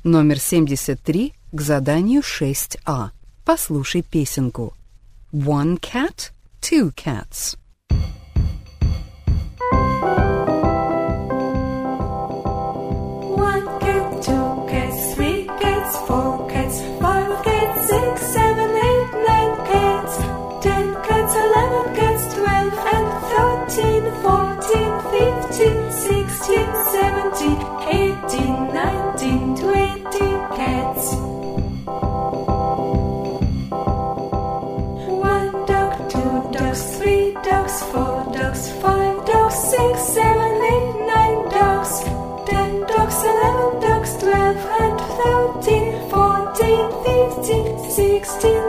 Номер 73 к заданию 6А. Послушай песенку. One cat, two cats. One cat, two cats, three cats, four cats, five cats, 6, 7, 8, 9 cats, 10 cats, 11 cats, 12 and 13, 14, 15, 16, 17, 18, 19, 20 cats. One dog, two dogs, three dogs, four dogs, five dogs, 6, 7, 8, 9 dogs, 10 dogs, 11 dogs, 12 and 13, 14, 15, 16,